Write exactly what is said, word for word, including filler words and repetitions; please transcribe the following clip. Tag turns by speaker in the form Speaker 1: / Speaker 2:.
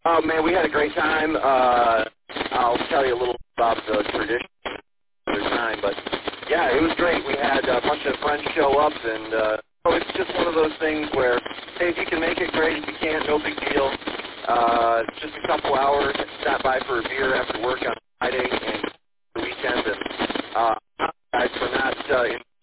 Speaker 1: Oh, man, we had a great time. Uh, I'll tell you a little about the tradition another time, but yeah, it was great. We had a bunch of friends show up, and uh, so it's just one of those things where, hey, if you can make it, great. If you can't, no big deal. Uh, just a couple hours, stop by for a beer after work on Friday and the weekend, and uh, guys, for not uh,